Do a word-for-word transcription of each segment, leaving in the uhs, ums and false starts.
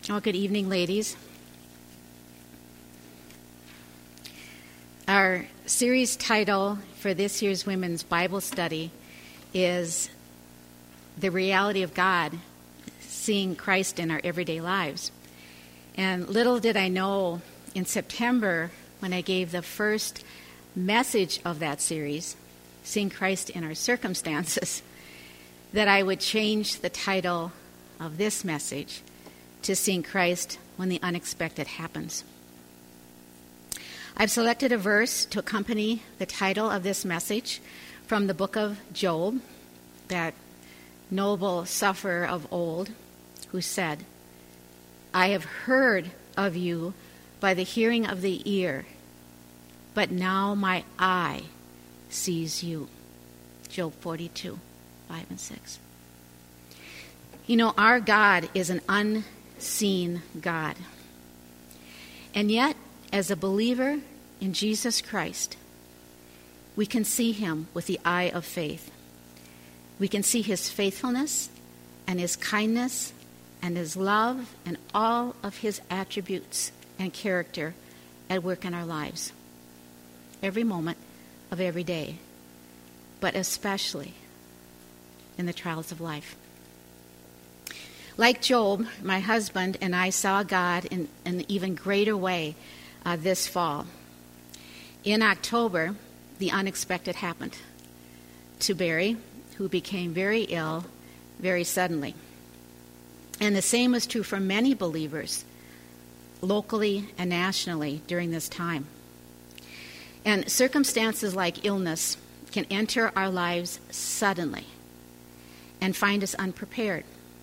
Oh, good evening, ladies. Our series title for this year's Women's Bible Study is The Reality of God, Seeing Christ in Our Everyday Lives. And little did I know in September, when I gave the first message of that series, Seeing Christ in Our Circumstances, that I would change the title of this message to Seeing Christ When the Unexpected Happens. I've selected a verse to accompany the title of this message from the book of Job, that noble sufferer of old, who said, "I have heard of you by the hearing of the ear, but now my eye sees you." Job forty-two, five and six. You know, our God is an unseen God. And yet, as a believer in Jesus Christ, we can see him with the eye of faith. We can see his faithfulness and his kindness and his love and all of his attributes and character at work in our lives, every moment of every day, but especially in the trials of life. Like Job, my husband and I saw God in, in an even greater way uh, this fall. In October, the unexpected happened to Barry, who became very ill very suddenly. And the same was true for many believers, locally and nationally, during this time. And circumstances like illness can enter our lives suddenly and find us unprepared.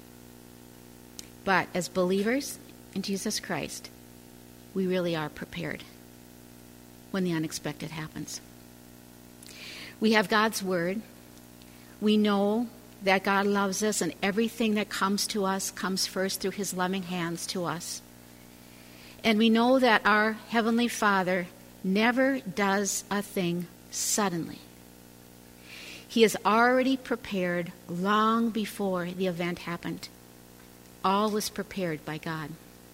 But as believers in Jesus Christ, we really are prepared when the unexpected happens. We have God's word. We know that God loves us, and everything that comes to us comes first through his loving hands to us. And we know that our Heavenly Father never does a thing suddenly. He has already prepared long before the event happened. All was prepared by God.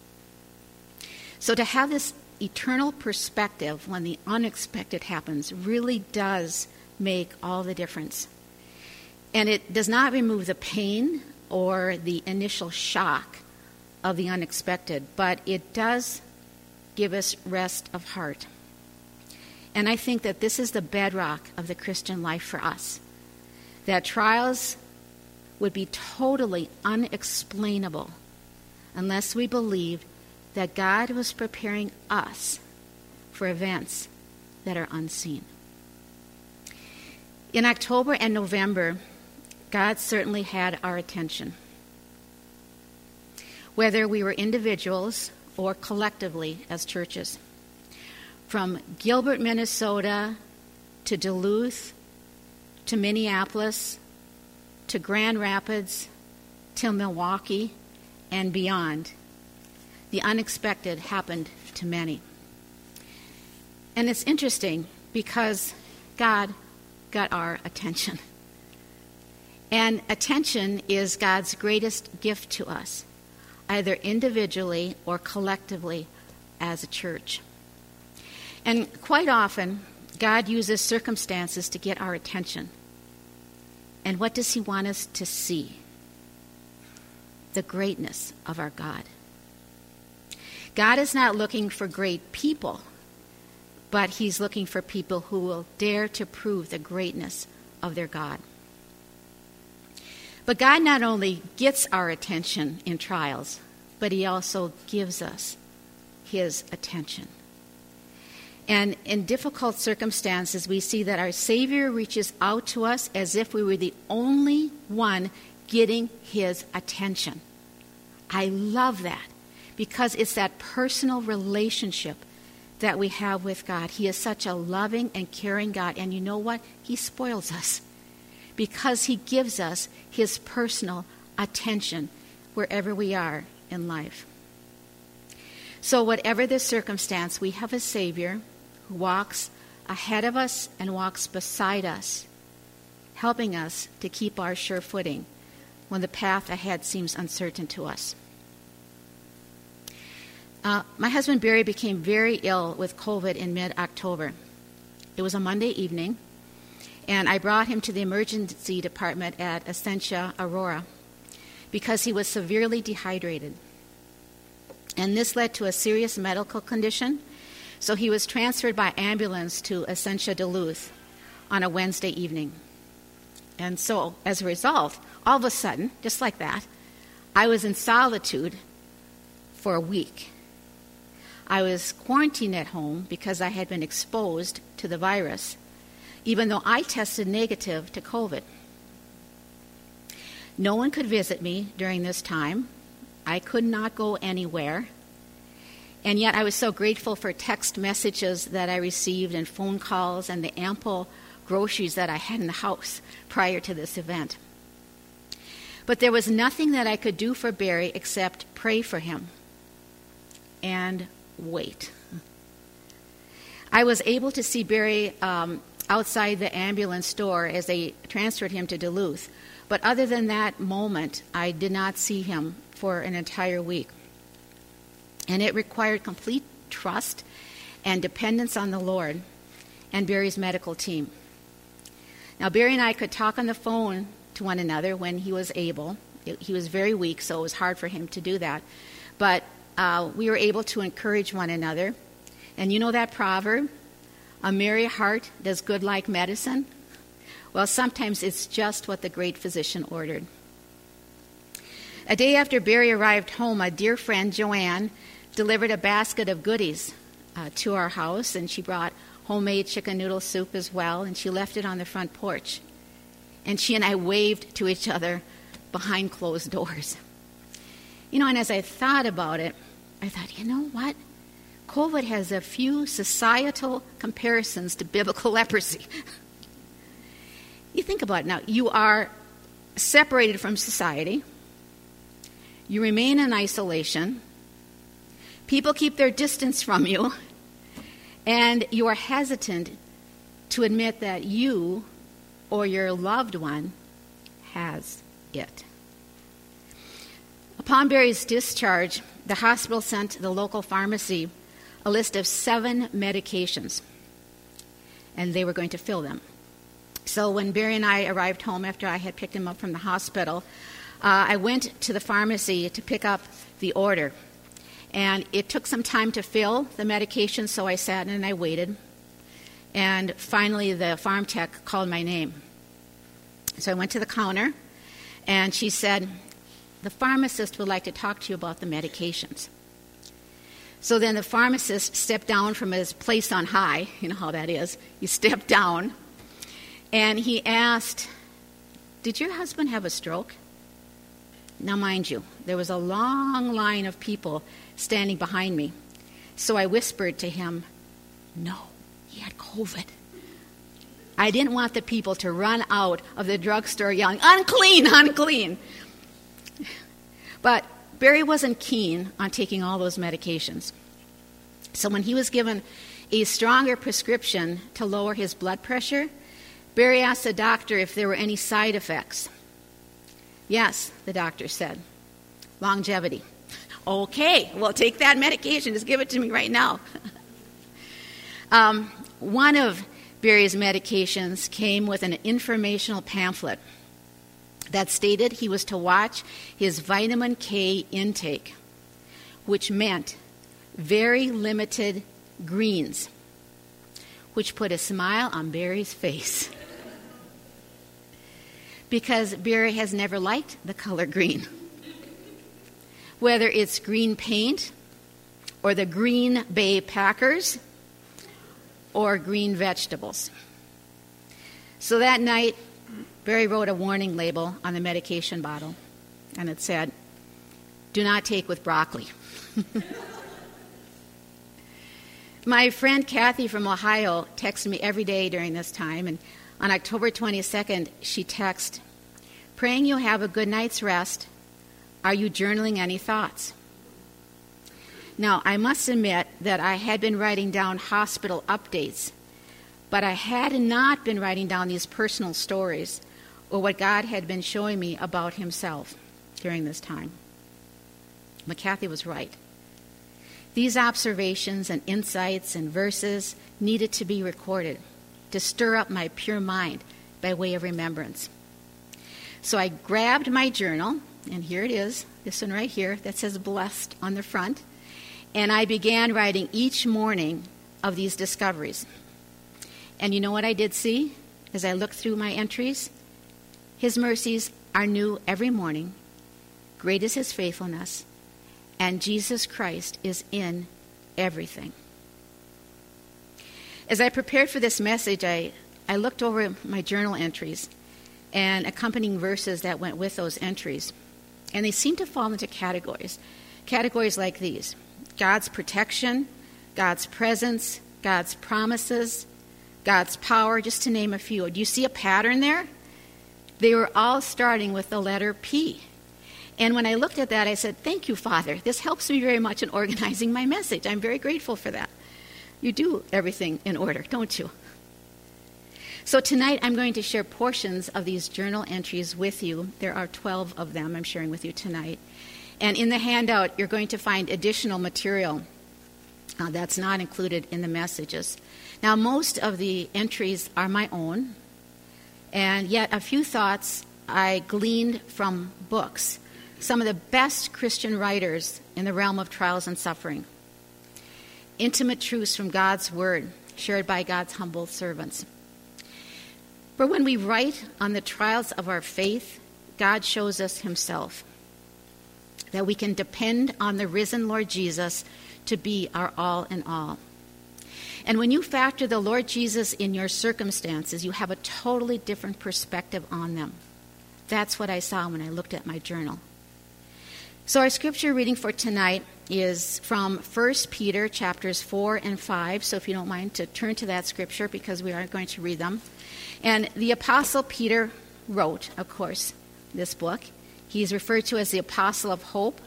So to have this eternal perspective when the unexpected happens really does make all the difference. And it does not remove the pain or the initial shock of the unexpected, but it does give us rest of heart. And I think that this is the bedrock of the Christian life for us, that trials would be totally unexplainable unless we believed that God was preparing us for events that are unseen. In October and November, God certainly had our attention. Whether we were individuals or collectively as churches. From Gilbert, Minnesota, to Duluth, to Minneapolis, to Grand Rapids, to Milwaukee, and beyond, the unexpected happened to many. And it's interesting because God got our attention. And attention is God's greatest gift to us, either individually or collectively as a church. And quite often, God uses circumstances to get our attention. And what does he want us to see? The greatness of our God. God is not looking for great people, but he's looking for people who will dare to prove the greatness of their God. But God not only gets our attention in trials, but he also gives us his attention. And in difficult circumstances, we see that our Savior reaches out to us as if we were the only one getting his attention. I love that because it's that personal relationship that we have with God. He is such a loving and caring God. And you know what? He spoils us because he gives us his personal attention wherever we are in life. So whatever the circumstance, we have a Savior who walks ahead of us and walks beside us, helping us to keep our sure footing when the path ahead seems uncertain to us. Uh, my husband Barry became very ill with COVID in mid-October. It was a Monday evening, and I brought him to the emergency department at Essentia Aurora because he was severely dehydrated. And this led to a serious medical condition, so he was transferred by ambulance to Essentia Duluth on a Wednesday evening. And so, as a result, all of a sudden, just like that, I was in solitude for a week. I was quarantined at home because I had been exposed to the virus, even though I tested negative to COVID. No one could visit me during this time. I could not go anywhere. And yet I was so grateful for text messages that I received and phone calls and the ample groceries that I had in the house prior to this event. But there was nothing that I could do for Barry except pray for him and wait. I was able to see Barry um, outside the ambulance door as they transferred him to Duluth. But other than that moment, I did not see him for an entire week. And it required complete trust and dependence on the Lord and Barry's medical team. Now, Barry and I could talk on the phone to one another when he was able. He was very weak, so it was hard for him to do that. But uh, we were able to encourage one another. And you know that proverb, a merry heart does good like medicine? Well, sometimes it's just what the great physician ordered. A day after Barry arrived home, a dear friend, Joanne, delivered a basket of goodies uh, to our house, and she brought homemade chicken noodle soup as well, and she left it on the front porch. And she and I waved to each other behind closed doors. You know, and as I thought about it, I thought, you know what? COVID has a few societal comparisons to biblical leprosy. You think about it now. You are separated from society. You remain in isolation. People keep their distance from you. And you are hesitant to admit that you or your loved one has it. Upon Barry's discharge, the hospital sent the local pharmacy a list of seven medications, and they were going to fill them. So when Barry and I arrived home after I had picked him up from the hospital, uh, I went to the pharmacy to pick up the order. And it took some time to fill the medication, so I sat and I waited. And finally, the farm tech called my name. So I went to the counter, and she said, the pharmacist would like to talk to you about the medications. So then the pharmacist stepped down from his place on high. You know how that is. He stepped down, and he asked, did your husband have a stroke? Now, mind you, there was a long line of people standing behind me. So I whispered to him, no, he had COVID. I didn't want the people to run out of the drugstore yelling, unclean, unclean. But Barry wasn't keen on taking all those medications. So when he was given a stronger prescription to lower his blood pressure, Barry asked the doctor if there were any side effects. Yes, the doctor said. Longevity. Okay, well, take that medication. Just give it to me right now. um, one of Barry's medications came with an informational pamphlet that stated he was to watch his vitamin K intake, which meant very limited greens, which put a smile on Barry's face. Because Barry has never liked the color green. Whether it's green paint, or the Green Bay Packers, or green vegetables. So that night, Barry wrote a warning label on the medication bottle, and it said, do not take with broccoli. My friend Kathy from Ohio texted me every day during this time, and on October twenty-second, she texted, praying you have a good night's rest. Are you journaling any thoughts? Now, I must admit that I had been writing down hospital updates, but I had not been writing down these personal stories or what God had been showing me about himself during this time. But Kathy was right. These observations and insights and verses needed to be recorded to stir up my pure mind by way of remembrance. So I grabbed my journal, and here it is, this one right here, that says blessed on the front, and I began writing each morning of these discoveries. And you know what I did see as I looked through my entries? His mercies are new every morning. Great is his faithfulness. And Jesus Christ is in everything. As I prepared for this message, I, I looked over my journal entries and accompanying verses that went with those entries. And they seem to fall into categories. Categories like these: God's protection, God's presence, God's promises, God's power, just to name a few. Do you see a pattern there? They were all starting with the letter P. And when I looked at that, I said, thank you, Father. This helps me very much in organizing my message. I'm very grateful for that. You do everything in order, don't you? So tonight I'm going to share portions of these journal entries with you. There are twelve of them I'm sharing with you tonight. And in the handout, you're going to find additional material uh, that's not included in the messages. Now, most of the entries are my own, and yet a few thoughts I gleaned from books, some of the best Christian writers in the realm of trials and suffering. Intimate truths from God's Word, shared by God's humble servants. For when we write on the trials of our faith, God shows us himself, that we can depend on the risen Lord Jesus to be our all in all. And when you factor the Lord Jesus in your circumstances, you have a totally different perspective on them. That's what I saw when I looked at my journal. So our scripture reading for tonight is from First Peter chapters four and five. So if you don't mind to turn to that scripture, because we are going to read them. And the Apostle Peter wrote, of course, this book. He's referred to as the Apostle of Hope.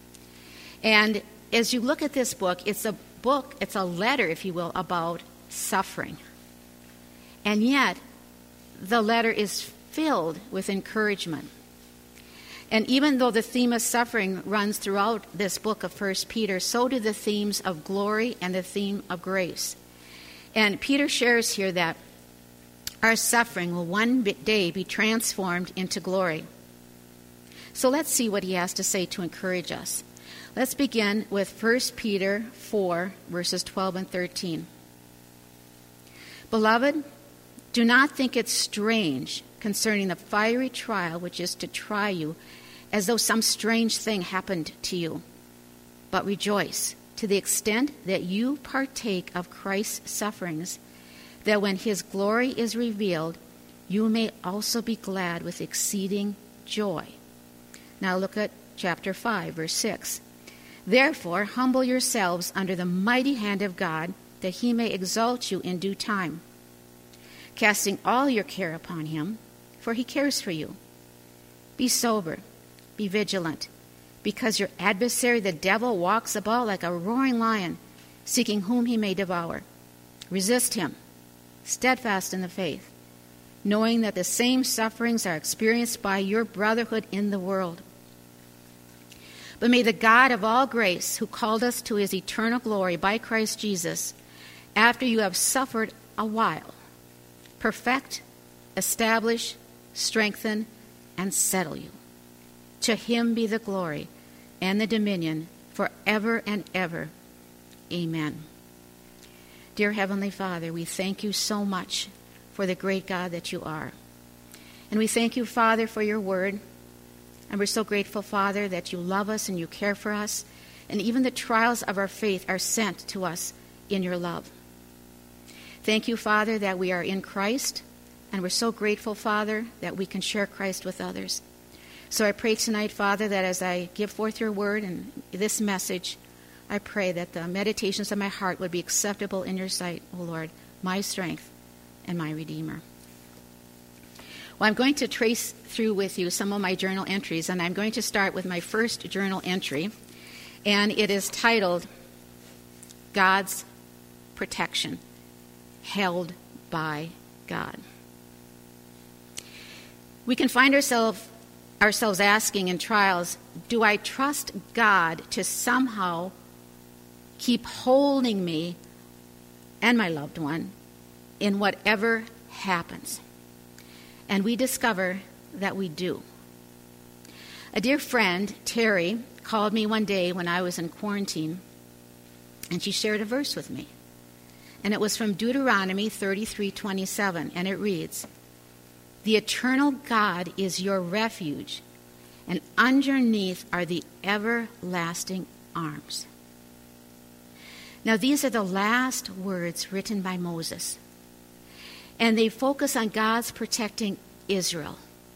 And as you look at this book, it's a book, it's a letter, if you will, about suffering. And yet, the letter is filled with encouragement. And even though the theme of suffering runs throughout this book of First Peter, so do the themes of glory and the theme of grace. And Peter shares here that our suffering will one day be transformed into glory. So let's see what he has to say to encourage us. Let's begin with First Peter four, verses twelve and thirteen. Beloved, do not think it strange concerning the fiery trial which is to try you, as though some strange thing happened to you. But rejoice to the extent that you partake of Christ's sufferings, that when his glory is revealed, you may also be glad with exceeding joy. Now look at chapter five, verse six. Therefore, humble yourselves under the mighty hand of God, that he may exalt you in due time, casting all your care upon him, for he cares for you. Be sober, be vigilant, because your adversary the devil walks about like a roaring lion, seeking whom he may devour. Resist him, steadfast in the faith, knowing that the same sufferings are experienced by your brotherhood in the world. But may the God of all grace, who called us to his eternal glory by Christ Jesus, after you have suffered a while, perfect, establish, strengthen, and settle you. To him be the glory and the dominion forever and ever. Amen. Dear Heavenly Father, we thank you so much for the great God that you are. And we thank you, Father, for your word. And we're so grateful, Father, that you love us and you care for us. And even the trials of our faith are sent to us in your love. Thank you, Father, that we are in Christ. And we're so grateful, Father, that we can share Christ with others. So I pray tonight, Father, that as I give forth your word and this message, I pray that the meditations of my heart would be acceptable in your sight, O Lord, my strength and my Redeemer. Well, I'm going to trace through with you some of my journal entries, and I'm going to start with my first journal entry, and it is titled, God's Protection, Held by God. We can find ourselves ourselves asking in trials, do I trust God to somehow keep holding me and my loved one in whatever happens? And we discover that we do. A dear friend, Terry, called me one day when I was in quarantine, and she shared a verse with me. And it was from Deuteronomy thirty-three twenty-seven, and it reads, "The eternal God is your refuge, and underneath are the everlasting arms." Now, these are the last words written by Moses, and they focus on God's protecting Israel.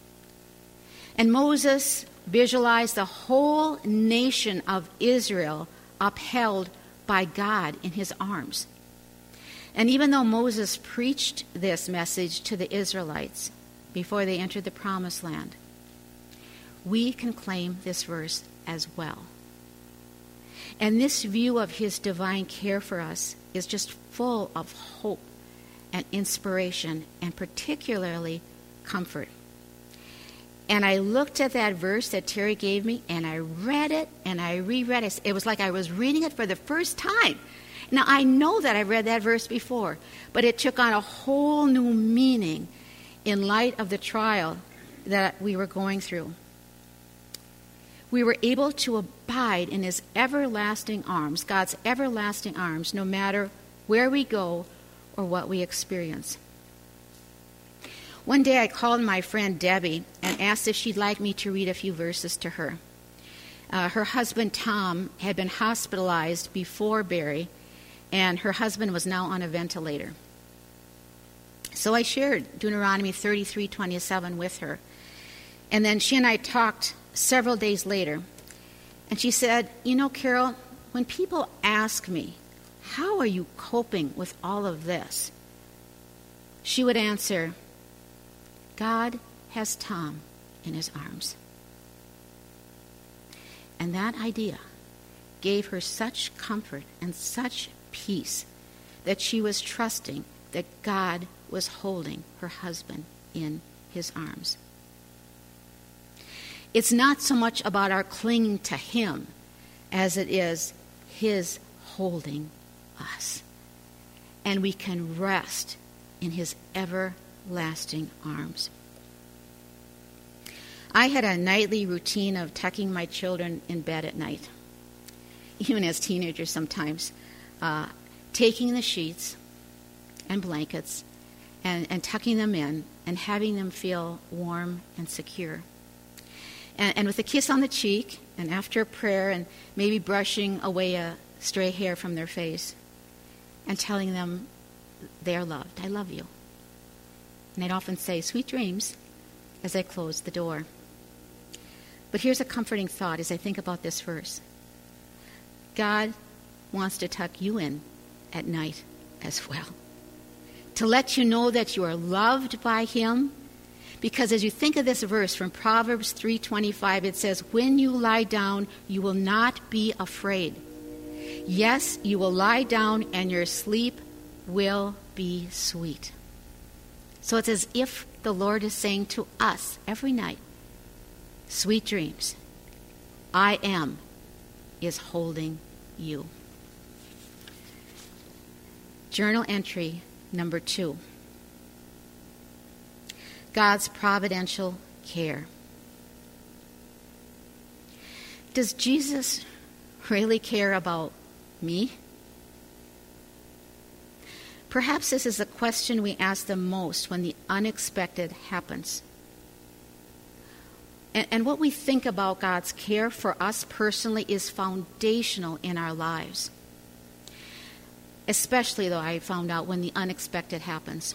And Moses visualized the whole nation of Israel upheld by God in his arms. And even though Moses preached this message to the Israelites before they entered the Promised Land, we can claim this verse as well. And this view of his divine care for us is just full of hope and inspiration, and particularly comfort. And I looked at that verse that Terry gave me, and I read it, and I reread it. It was like I was reading it for the first time. Now, I know that I read that verse before, but it took on a whole new meaning in light of the trial that we were going through. We were able to abide in his everlasting arms, God's everlasting arms, no matter where we go or what we experience. One day I called my friend Debbie and asked if she'd like me to read a few verses to her. Uh, her husband Tom had been hospitalized before Barry, and her husband was now on a ventilator. So I shared Deuteronomy thirty-three twenty-seven with her. And then she and I talked several days later, and she said, "You know, Carol, when people ask me, how are you coping with all of this?" she would answer, "God has Tom in his arms." And that idea gave her such comfort and such peace that she was trusting that God was holding her husband in his arms. It's not so much about our clinging to him as it is his holding us. And we can rest in his everlasting arms. I had a nightly routine of tucking my children in bed at night, even as teenagers sometimes, uh, taking the sheets and blankets and, and tucking them in and having them feel warm and secure. And, and with a kiss on the cheek, and after a prayer, and maybe brushing away a stray hair from their face, and telling them they are loved. I love you. And I'd often say, "Sweet dreams," as I closed the door. But here's a comforting thought as I think about this verse. God wants to tuck you in at night as well, to let you know that you are loved by him. Because as you think of this verse from Proverbs three twenty-five, it says, "When you lie down, you will not be afraid. Yes, you will lie down, and your sleep will be sweet." So it's as if the Lord is saying to us every night, "Sweet dreams. I am is holding you." Journal entry number two. God's providential care. Does Jesus really care about me? Perhaps this is the question we ask the most when the unexpected happens. And, and what we think about God's care for us personally is foundational in our lives. Especially, though, I found out when the unexpected happens.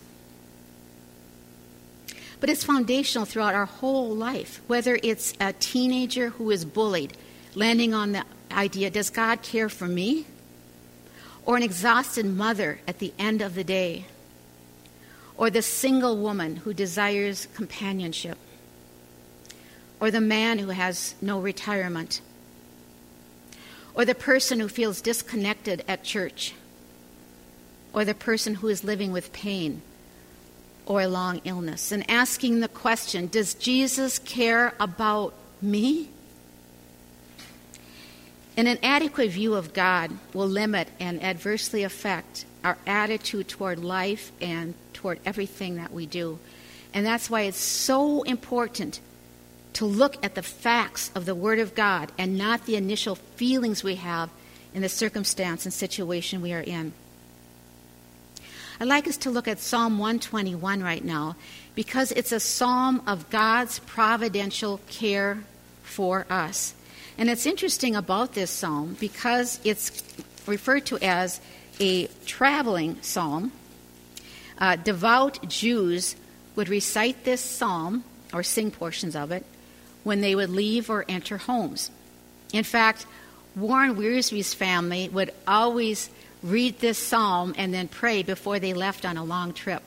But it's foundational throughout our whole life, whether it's a teenager who is bullied, landing on the idea, does God care for me? Or an exhausted mother at the end of the day, or the single woman who desires companionship, or the man who has no retirement, or the person who feels disconnected at church, or the person who is living with pain or a long illness, and asking the question, does Jesus care about me? An inadequate view of God will limit and adversely affect our attitude toward life and toward everything that we do. And that's why it's so important to look at the facts of the Word of God and not the initial feelings we have in the circumstance and situation we are in. I'd like us to look at Psalm one twenty-one right now because it's a psalm of God's providential care for us. And it's interesting about this psalm because it's referred to as a traveling psalm. Uh, devout Jews would recite this psalm or sing portions of it when they would leave or enter homes. In fact, Warren Wiersbe's family would always read this psalm and then pray before they left on a long trip.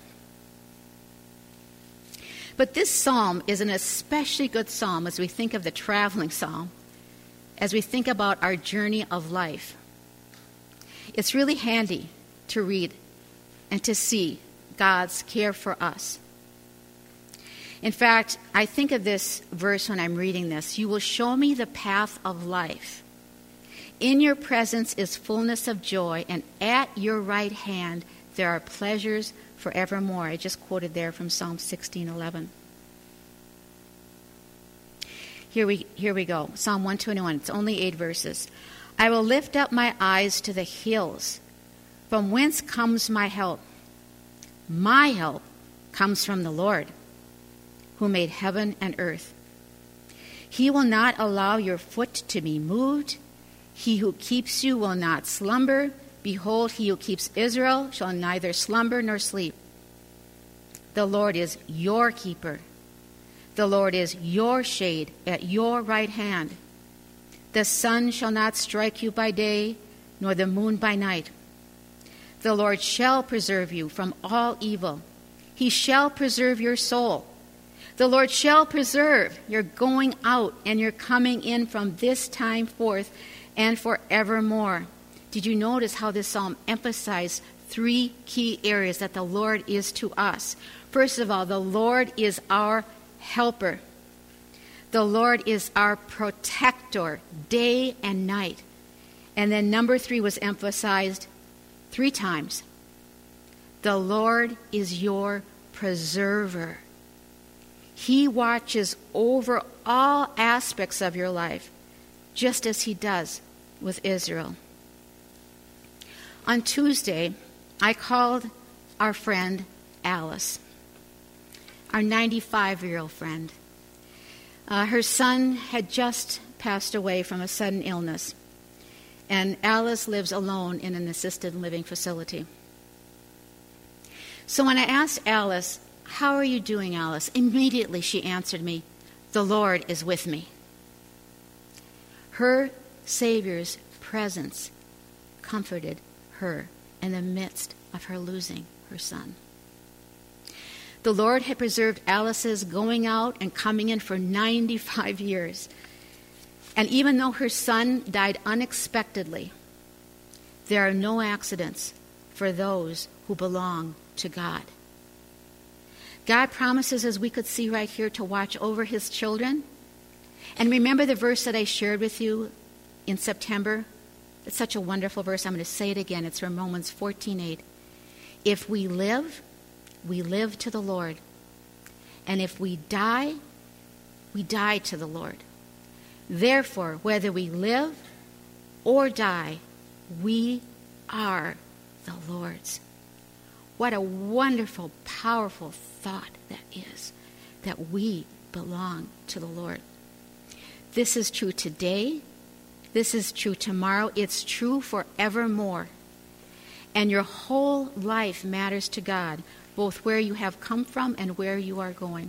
But this psalm is an especially good psalm as we think of the traveling psalm, as we think about our journey of life. It's really handy to read and to see God's care for us. In fact, I think of this verse when I'm reading this. You will show me the path of life. In your presence is fullness of joy, and at your right hand there are pleasures forevermore. I just quoted there from Psalm sixteen eleven. Here we, here we go. Psalm one twenty-one. It's only eight verses. I will lift up my eyes to the hills. From whence comes my help? My help comes from the Lord, who made heaven and earth. He will not allow your foot to be moved. He who keeps you will not slumber. Behold, he who keeps Israel shall neither slumber nor sleep. The Lord is your keeper. The Lord is your shade at your right hand. The sun shall not strike you by day, nor the moon by night. The Lord shall preserve you from all evil. He shall preserve your soul. The Lord shall preserve your going out and your coming in from this time forth and forevermore. Did you notice how this psalm emphasized three key areas that the Lord is to us? First of all, the Lord is our helper. The Lord is our protector day and night. And then number three was emphasized three times. The Lord is your preserver. He watches over all aspects of your life, just as he does with Israel. On Tuesday, I called our friend Alice, our ninety-five-year-old friend. Uh, her son had just passed away from a sudden illness, and Alice lives alone in an assisted living facility. So when I asked Alice, "How are you doing, Alice?" immediately she answered me, "The Lord is with me." Her Savior's presence comforted her in the midst of her losing her son. The Lord had preserved Alice's going out and coming in for ninety-five years. And even though her son died unexpectedly, there are no accidents for those who belong to God. God promises, as we could see right here, to watch over his children. And remember the verse that I shared with you in September? It's such a wonderful verse. I'm going to say it again. It's from Romans fourteen eight. If we live, we live to the Lord. And if we die, we die to the Lord. Therefore, whether we live or die, we are the Lord's. What a wonderful, powerful thought that is, that we belong to the Lord. This is true today. This is true tomorrow. It's true forevermore. And your whole life matters to God, both where you have come from and where you are going.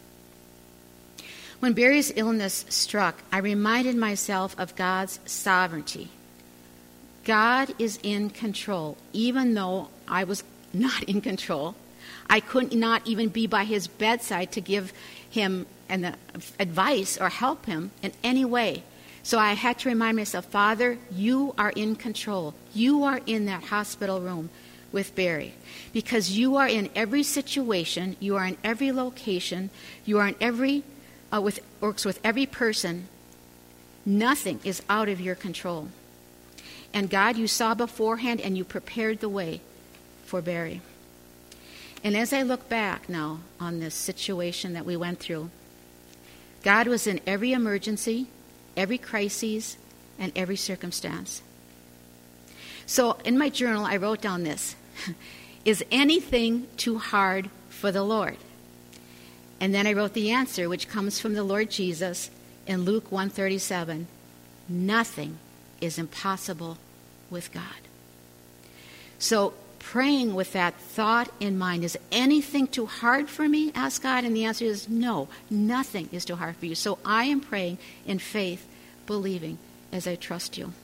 When Barry's illness struck, I reminded myself of God's sovereignty. God is in control, even though I was not in control. I could not even be by his bedside to give him an advice or help him in any way. So I had to remind myself, Father, you are in control. You are in that hospital room with Barry, because you are in every situation, you are in every location, you are in every, uh, with works with every person, Nothing is out of your control. And God, you saw beforehand and you prepared the way for Barry. And as I look back now on this situation that we went through, God was in every emergency, every crisis, and every circumstance. So in my journal, I wrote down this. Is anything too hard for the Lord? And then I wrote the answer, which comes from the Lord Jesus in Luke one thirty-seven. Nothing is impossible with God. So praying with that thought in mind, is anything too hard for me? Ask God, and the answer is no, nothing is too hard for you. So I am praying in faith, believing as I trust you.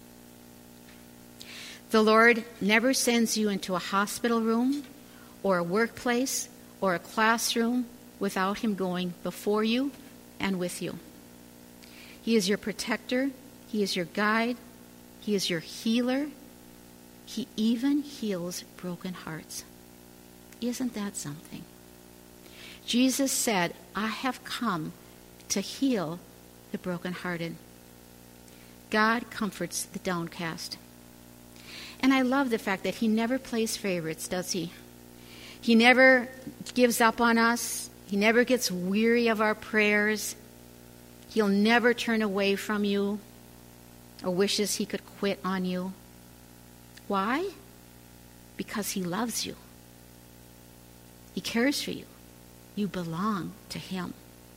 The Lord never sends you into a hospital room or a workplace or a classroom without him going before you and with you. He is your protector. He is your guide. He is your healer. He even heals broken hearts. Isn't that something? Jesus said, I have come to heal the brokenhearted. God comforts the downcast. And I love the fact that he never plays favorites, does he? He never gives up on us. He never gets weary of our prayers. He'll never turn away from you or wishes he could quit on you. Why? Because he loves you. He cares for you. You belong to him.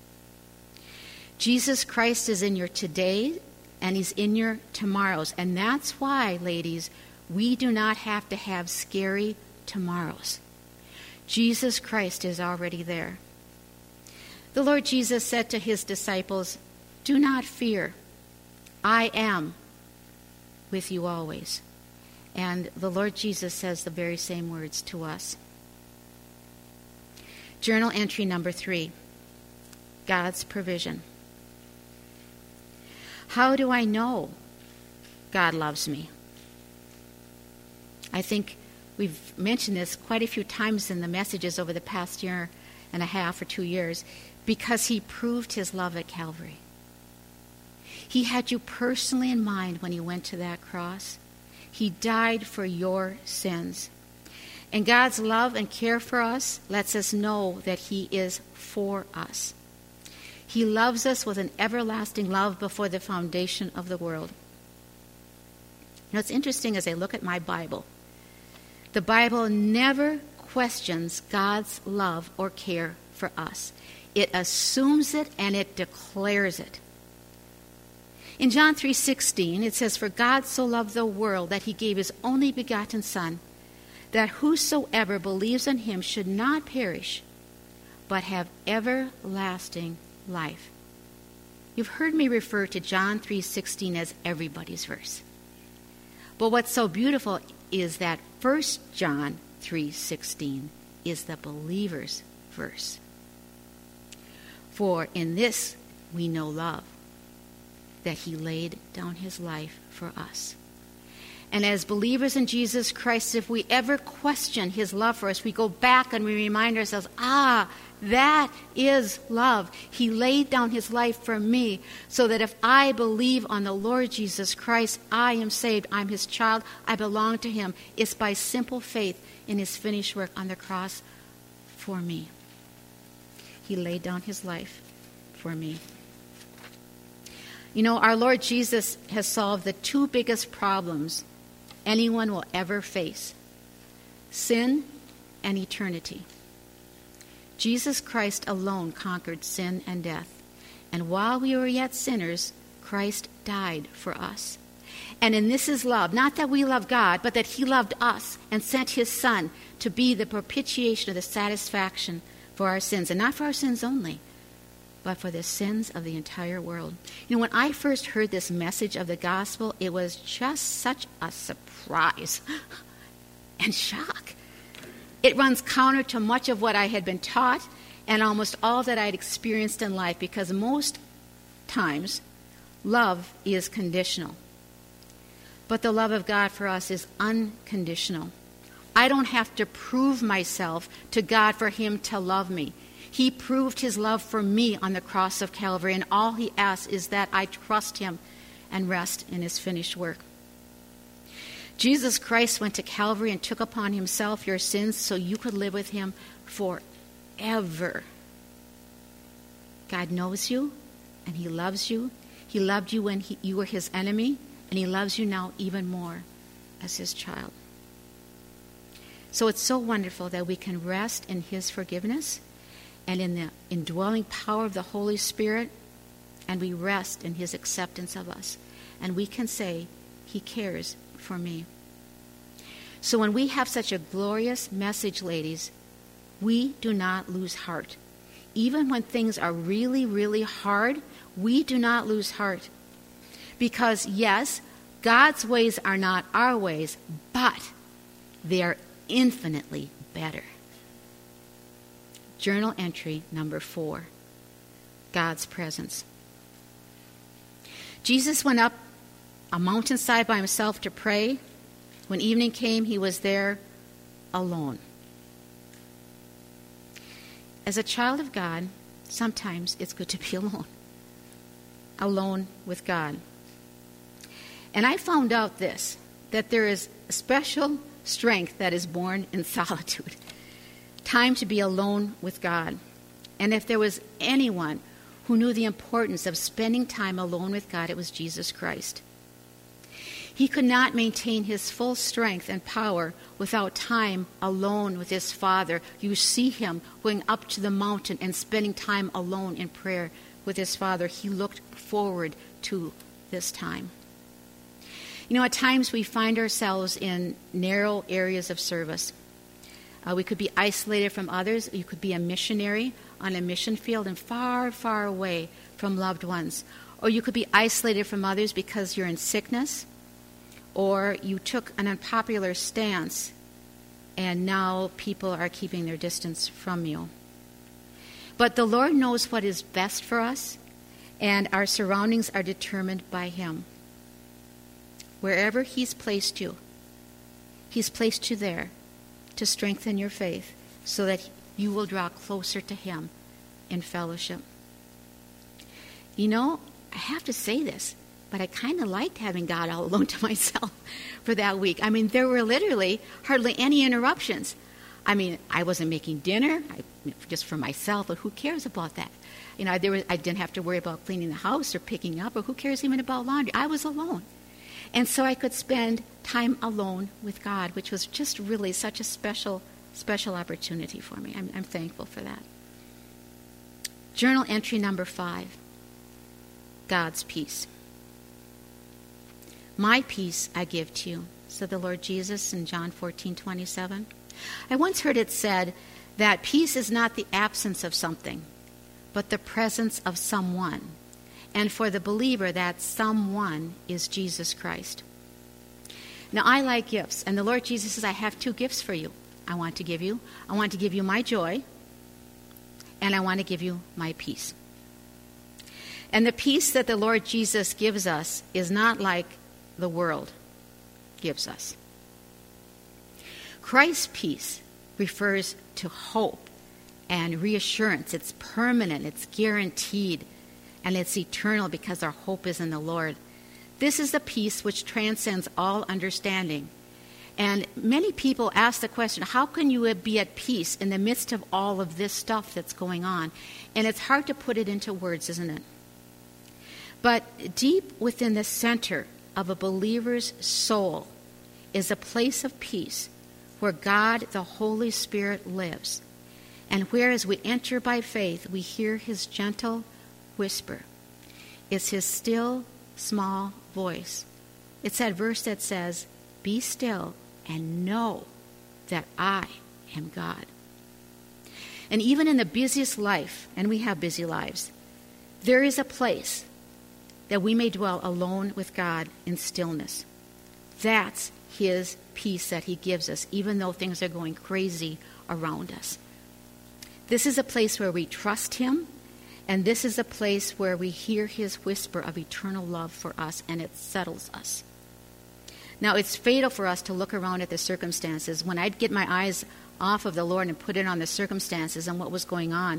Jesus Christ is in your today and he's in your tomorrows. And that's why, ladies, we do not have to have scary tomorrows. Jesus Christ is already there. The Lord Jesus said to his disciples, do not fear. I am with you always. And the Lord Jesus says the very same words to us. Journal entry number three, God's provision. How do I know God loves me? I think we've mentioned this quite a few times in the messages over the past year and a half or two years, because he proved his love at Calvary. He had you personally in mind when he went to that cross. He died for your sins. And God's love and care for us lets us know that he is for us. He loves us with an everlasting love before the foundation of the world. You know, it's interesting as I look at my Bible. The Bible never questions God's love or care for us. It assumes it and it declares it. In John three sixteen, it says, for God so loved the world that he gave his only begotten Son, that whosoever believes in him should not perish, but have everlasting life. You've heard me refer to John three sixteen as everybody's verse. But what's so beautiful is that First John three sixteen is the believer's verse. For in this we know love, that he laid down his life for us. And as believers in Jesus Christ, if we ever question his love for us, we go back and we remind ourselves, ah, that is love. He laid down his life for me so that if I believe on the Lord Jesus Christ, I am saved. I'm his child. I belong to him. It's by simple faith in his finished work on the cross for me. He laid down his life for me. You know, our Lord Jesus has solved the two biggest problems anyone will ever face: sin and eternity. Jesus Christ alone conquered sin and death. And while we were yet sinners, Christ died for us. And in this is love, not that we love God, but that he loved us and sent his Son to be the propitiation of the satisfaction for our sins, and not for our sins only, but for the sins of the entire world. You know, when I first heard this message of the gospel, it was just such a surprise and shock. It runs counter to much of what I had been taught and almost all that I had experienced in life, because most times love is conditional. But the love of God for us is unconditional. I don't have to prove myself to God for him to love me. He proved his love for me on the cross of Calvary, and all he asks is that I trust him and rest in his finished work. Jesus Christ went to Calvary and took upon himself your sins so you could live with him forever. God knows you, and he loves you. He loved you when he, you were his enemy, and he loves you now even more as his child. So it's so wonderful that we can rest in his forgiveness and in the indwelling power of the Holy Spirit, and we rest in his acceptance of us. And we can say, he cares for me. So when we have such a glorious message, ladies, we do not lose heart. Even when things are really, really hard, we do not lose heart. Because, yes, God's ways are not our ways, but they are infinitely better. Journal entry number four, God's presence. Jesus went up a mountainside by himself to pray. When evening came, he was there alone. As a child of God, sometimes it's good to be alone. Alone with God. And I found out this, that there is a special strength that is born in solitude. Time to be alone with God. And if there was anyone who knew the importance of spending time alone with God, it was Jesus Christ. He could not maintain his full strength and power without time alone with his Father. You see him going up to the mountain and spending time alone in prayer with his Father. He looked forward to this time. You know, at times we find ourselves in narrow areas of service. Uh, we could be isolated from others. You could be a missionary on a mission field and far, far away from loved ones. Or you could be isolated from others because you're in sickness, or you took an unpopular stance and now people are keeping their distance from you. But the Lord knows what is best for us, and our surroundings are determined by him. Wherever he's placed you, he's placed you there to strengthen your faith so that you will draw closer to him in fellowship. You know, I have to say this, but I kind of liked having God all alone to myself for that week. I mean, there were literally hardly any interruptions. I mean, I wasn't making dinner I, just for myself, but who cares about that? You know, there was, I didn't have to worry about cleaning the house or picking up, or who cares even about laundry. I was alone. And so I could spend time alone with God, which was just really such a special, special opportunity for me. I'm, I'm thankful for that. Journal entry number five, God's peace. My peace I give to you, said the Lord Jesus in John fourteen twenty-seven. I once heard it said that peace is not the absence of something, but the presence of someone. And for the believer, that someone is Jesus Christ. Now, I like gifts, and the Lord Jesus says, I have two gifts for you. I want to give you. I want to give you my joy, and I want to give you my peace. And the peace that the Lord Jesus gives us is not like the world gives us. Christ's peace refers to hope and reassurance. It's permanent, it's guaranteed, and it's eternal because our hope is in the Lord. This is the peace which transcends all understanding. And many people ask the question, how can you be at peace in the midst of all of this stuff that's going on? And it's hard to put it into words, isn't it? But deep within the center of a believer's soul is a place of peace where God, the Holy Spirit, lives. And where as we enter by faith, we hear his gentle whisper. It's his still, small voice. It's that verse that says, be still and know that I am God. And even in the busiest life, and we have busy lives, there is a place that we may dwell alone with God in stillness. That's his peace that he gives us, even though things are going crazy around us. This is a place where we trust him, and this is a place where we hear his whisper of eternal love for us, and it settles us. Now, it's fatal for us to look around at the circumstances. When I'd get my eyes off of the Lord and put it on the circumstances and what was going on,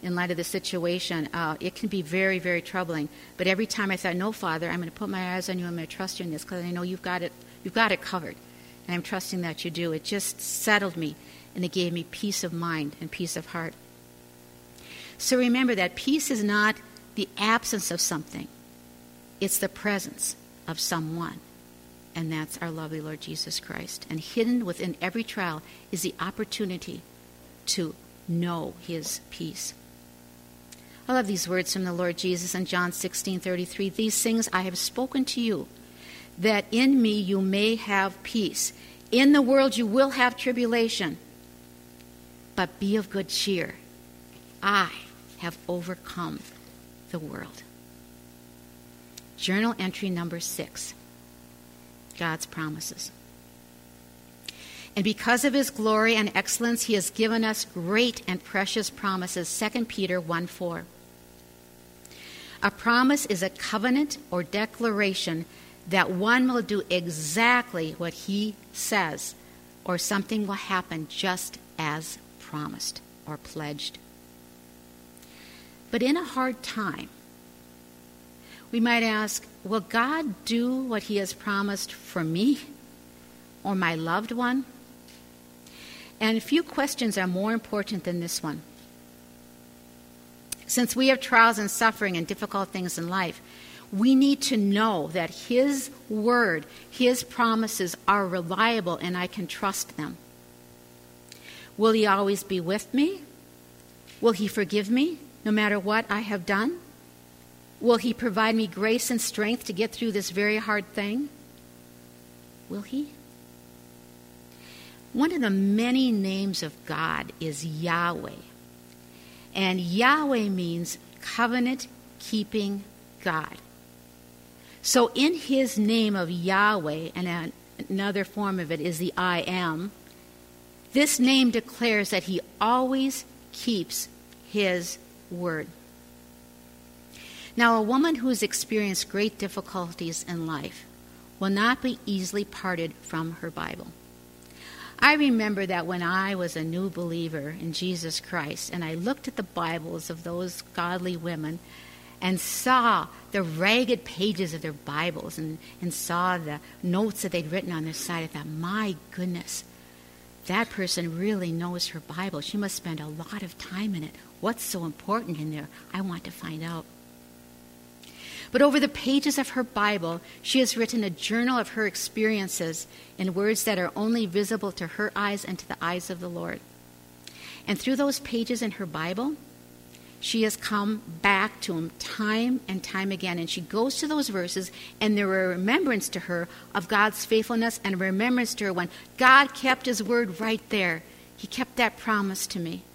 in light of the situation, uh, it can be very, very troubling. But every time I thought, no, Father, I'm going to put my eyes on you. I'm going to trust you in this because I know you've got it. You've got it covered, and I'm trusting that you do. It just settled me, and it gave me peace of mind and peace of heart. So remember that peace is not the absence of something; it's the presence of someone, and that's our lovely Lord Jesus Christ. And hidden within every trial is the opportunity to know his peace. I love these words from the Lord Jesus in John sixteen thirty-three. These things I have spoken to you, that in me you may have peace. In the world you will have tribulation, but be of good cheer. I have overcome the world. Journal entry number six. God's promises. And because of his glory and excellence, he has given us great and precious promises. Second Peter one four. A promise is a covenant or declaration that one will do exactly what he says, or something will happen just as promised or pledged. But in a hard time, we might ask, will God do what he has promised for me or my loved one? And few questions are more important than this one. Since we have trials and suffering and difficult things in life, we need to know that his word, his promises are reliable and I can trust them. Will he always be with me? Will he forgive me no matter what I have done? Will he provide me grace and strength to get through this very hard thing? Will he? One of the many names of God is Yahweh. And Yahweh means covenant-keeping God. So in his name of Yahweh, and another form of it is the I Am, this name declares that he always keeps his word. Now, a woman who has experienced great difficulties in life will not be easily parted from her Bible. I remember that when I was a new believer in Jesus Christ, and I looked at the Bibles of those godly women and saw the ragged pages of their Bibles and, and saw the notes that they'd written on their side, I thought, my goodness, that person really knows her Bible. She must spend a lot of time in it. What's so important in there? I want to find out. But over the pages of her Bible, she has written a journal of her experiences in words that are only visible to her eyes and to the eyes of the Lord. And through those pages in her Bible, she has come back to him time and time again. And she goes to those verses, and they're a remembrance to her of God's faithfulness and a remembrance to her when God kept his word right there. He kept that promise to me.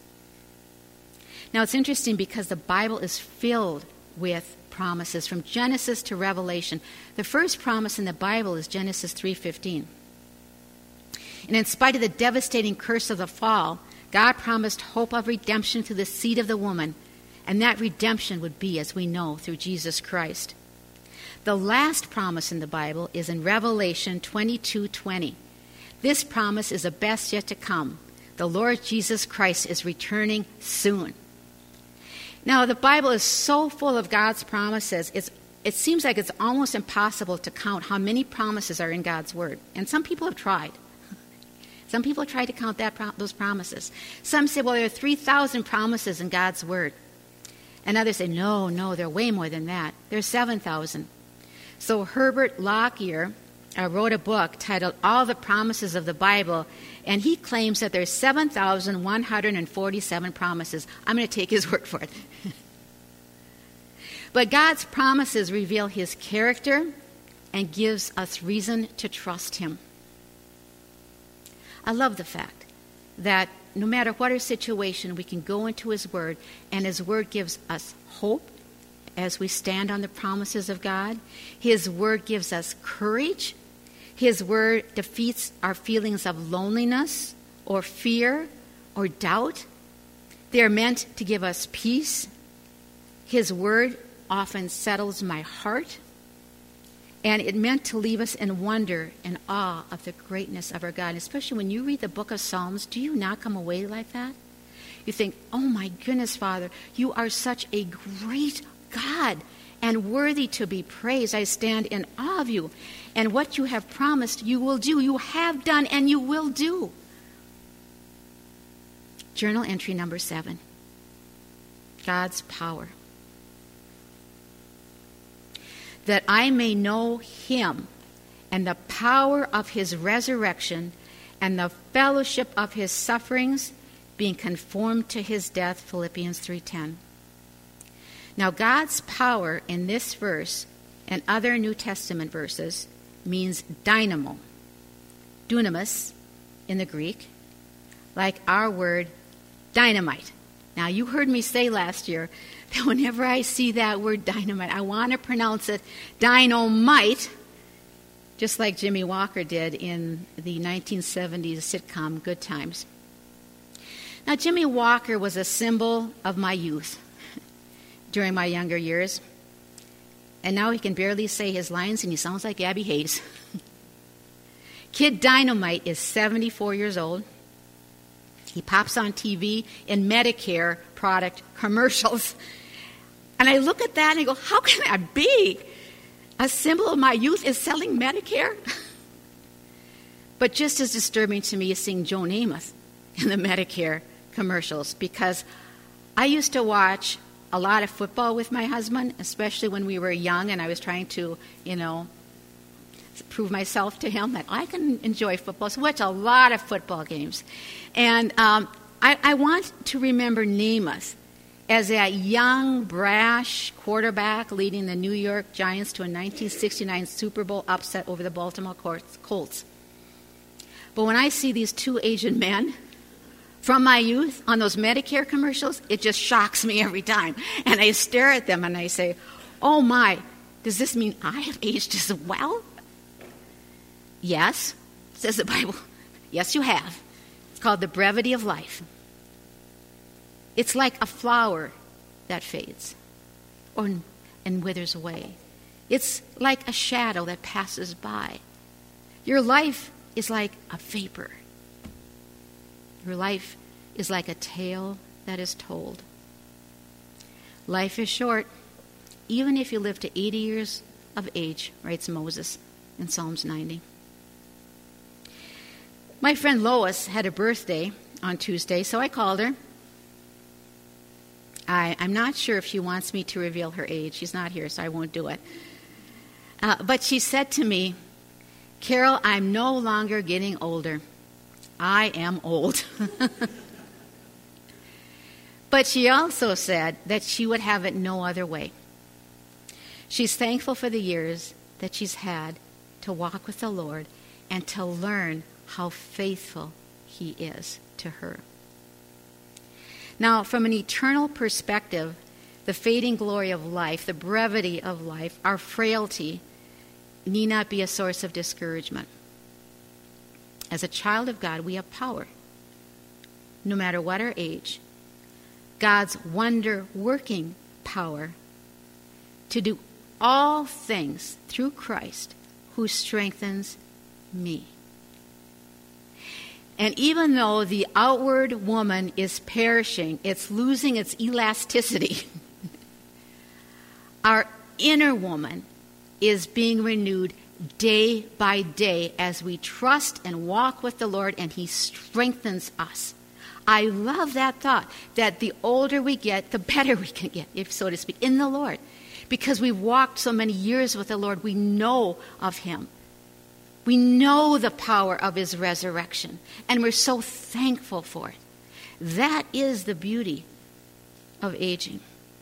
Now, it's interesting because the Bible is filled with promises from Genesis to Revelation. The first promise in the Bible is Genesis three fifteen. And in spite of the devastating curse of the fall, God promised hope of redemption through the seed of the woman, and that redemption would be, as we know, through Jesus Christ. The last promise in the Bible is in Revelation twenty-two twenty. This promise is the best yet to come. The Lord Jesus Christ is returning soon. Now, the Bible is so full of God's promises, it's, it seems like it's almost impossible to count how many promises are in God's Word. And some people have tried. Some people have tried to count that those promises. Some say, well, there are three thousand promises in God's Word. And others say, no, no, there are way more than that. There are seven thousand. So Herbert Lockyer uh, wrote a book titled All the Promises of the Bible, and he claims that there's seven thousand one hundred forty-seven promises. I'm going to take his word for it. But God's promises reveal his character and gives us reason to trust him. I love the fact that no matter what our situation, we can go into his word, and his word gives us hope as we stand on the promises of God. His word gives us courage. His word defeats our feelings of loneliness or fear or doubt. They are meant to give us peace. His word often settles my heart. And it meant to leave us in wonder and awe of the greatness of our God. And especially when you read the book of Psalms, do you not come away like that? you think, oh my goodness, Father, you are such a great God and worthy to be praised. I stand in awe of you. And what you have promised, you will do. You have done and you will do. Journal entry number seven. God's power. That I may know him and the power of his resurrection and the fellowship of his sufferings, being conformed to his death, Philippians three ten. Now, God's power in this verse and other New Testament verses means dynamo, dunamis in the Greek, like our word dynamite. Now, you heard me say last year that whenever I see that word dynamite, I want to pronounce it dynamite, just like Jimmy Walker did in the nineteen seventies sitcom Good Times. Now, Jimmy Walker was a symbol of my youth during my younger years. And now he can barely say his lines, and he sounds like Abby Hayes. Kid Dynamite is seventy-four years old. He pops on T V in Medicare product commercials. And I look at that and I go, how can that be? A symbol of my youth is selling Medicare? But just as disturbing to me is seeing Joe Namath in the Medicare commercials, because I used to watch a lot of football with my husband, especially when we were young and I was trying to, you know, prove myself to him that I can enjoy football. So we watch a lot of football games. And um, I, I want to remember Namath as that young, brash quarterback leading the New York Giants to a nineteen sixty-nine Super Bowl upset over the Baltimore Colts. But when I see these two Asian men from my youth on those Medicare commercials, it just shocks me every time. And I stare at them and I say, oh my, does this mean I have aged as well? Yes, says the Bible. Yes, you have. It's called the brevity of life. It's like a flower that fades or and withers away. It's like a shadow that passes by. Your life is like a vapor. Your life is like a tale that is told. Life is short, even if you live to eighty years of age, writes Moses in Psalms ninety. My friend Lois had a birthday on Tuesday, so I called her. I, I'm not sure if she wants me to reveal her age. She's not here, so I won't do it. Uh, but she said to me, Carol, I'm no longer getting older. I am old. But she also said that she would have it no other way. She's thankful for the years that she's had to walk with the Lord and to learn how faithful he is to her. Now, from an eternal perspective, the fading glory of life, the brevity of life, our frailty need not be a source of discouragement. As a child of God, we have power, no matter what our age. God's wonder-working power to do all things through Christ who strengthens me. And even though the outward woman is perishing, it's losing its elasticity, our inner woman is being renewed day by day as we trust and walk with the Lord and he strengthens us. I love that thought, that the older we get, the better we can get, if so to speak, in the Lord. Because we've walked so many years with the Lord, we know of him. We know the power of his resurrection, and we're so thankful for it. That is the beauty of aging.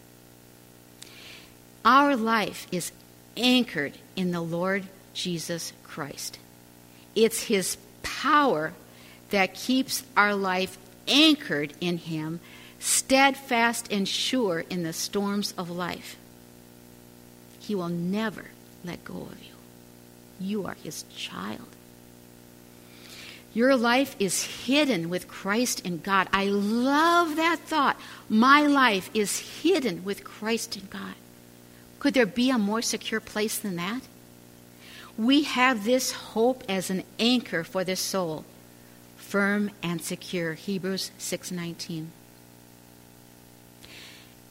Our life is anchored in the Lord Jesus Christ. It's his power that keeps our life anchored in him, steadfast and sure in the storms of life. He will never let go of you. You are his child. Your life is hidden with Christ in God. I love that thought. My life is hidden with Christ in God. Could there be a more secure place than that? We have this hope as an anchor for the soul, firm and secure. Hebrews six nineteen.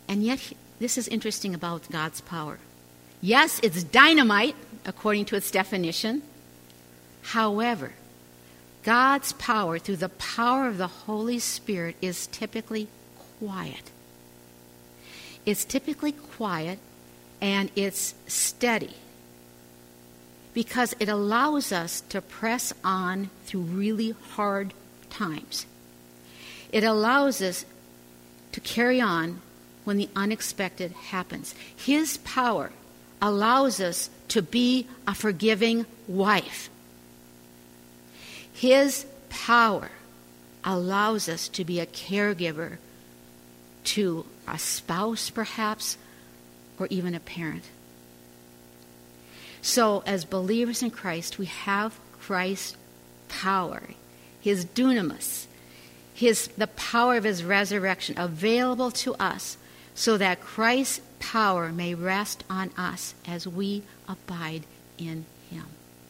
And yet, this is interesting about God's power. Yes, it's dynamite, according to its definition. However, God's power, through the power of the Holy Spirit, is typically quiet. It's typically quiet and it's steady because it allows us to press on through really hard times. It allows us to carry on when the unexpected happens. His power allows us to be a forgiving wife. His power allows us to be a caregiver to a spouse, perhaps, or even a parent. So, as believers in Christ, we have Christ's power, His dunamis, His the power of His resurrection available to us, so that Christ's power may rest on us as we abide in Him.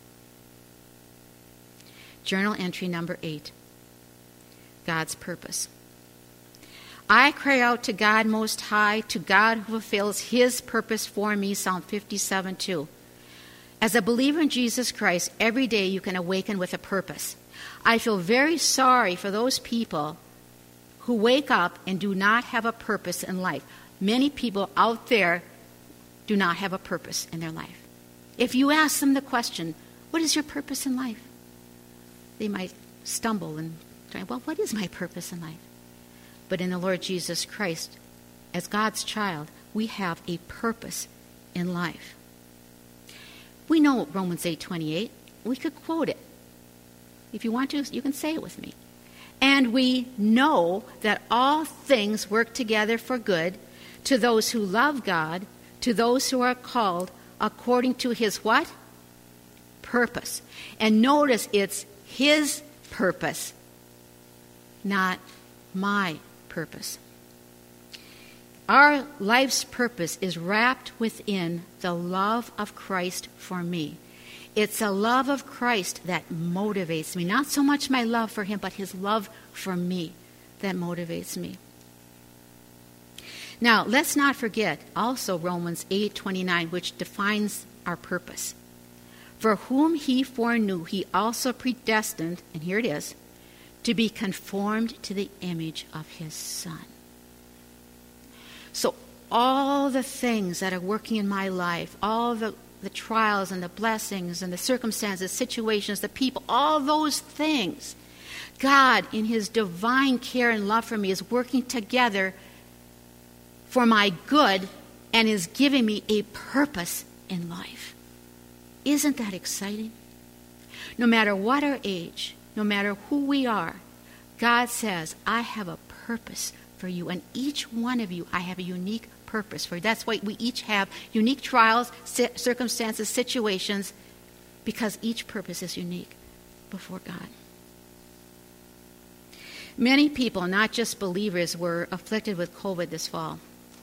Journal entry number eight. God's purpose. I cry out to God Most High, to God who fulfills His purpose for me, Psalm fifty-seven two. As a believer in Jesus Christ, every day you can awaken with a purpose. I feel very sorry for those people who wake up and do not have a purpose in life. Many people out there do not have a purpose in their life. If you ask them the question, what is your purpose in life? They might stumble and try, well, what is my purpose in life? But in the Lord Jesus Christ, as God's child, we have a purpose in life. We know Romans eight twenty-eight. We could quote it. If you want to, you can say it with me. And we know that all things work together for good to those who love God, to those who are called according to His what? Purpose. And notice it's His purpose, not my purpose. Our life's purpose is wrapped within the love of Christ for me. It's a love of Christ that motivates me. Not so much my love for Him, but His love for me that motivates me. Now, let's not forget also Romans eight twenty-nine, which defines our purpose. For whom He foreknew, He also predestined, and here it is, to be conformed to the image of His Son. So all the things that are working in my life, all the, the trials and the blessings and the circumstances, situations, the people, all those things, God, in His divine care and love for me, is working together for my good and is giving me a purpose in life. Isn't that exciting? No matter what our age, no matter who we are, God says, I have a purpose for you. And each one of you, I have a unique purpose for you. That's why we each have unique trials, circumstances, situations, because each purpose is unique before God. Many people, not just believers, were afflicted with COVID this fall.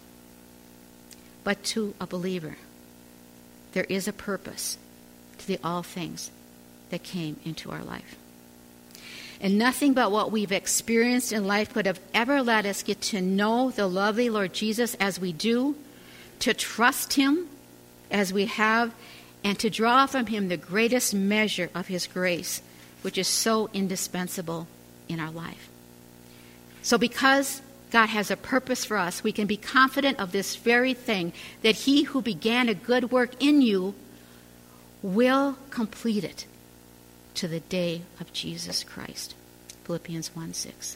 But to a believer, there is a purpose to the all things that came into our life. And nothing but what we've experienced in life could have ever let us get to know the lovely Lord Jesus as we do, to trust Him as we have, and to draw from Him the greatest measure of His grace, which is so indispensable in our life. So because God has a purpose for us, we can be confident of this very thing, that He who began a good work in you will complete it to the day of Jesus Christ. Philippians one six.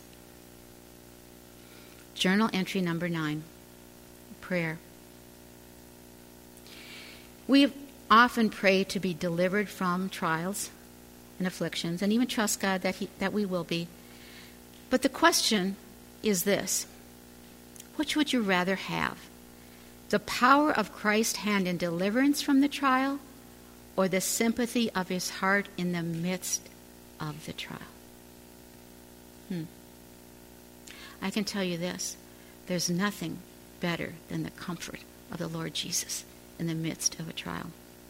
Journal entry number nine. Prayer. We often pray to be delivered from trials and afflictions, and even trust God that he, that we will be. But the question is this: which would you rather have? The power of Christ's hand in deliverance from the trial, or the sympathy of His heart in the midst of the trial? Hmm. I can tell you this: there's nothing better than the comfort of the Lord Jesus in the midst of a trial.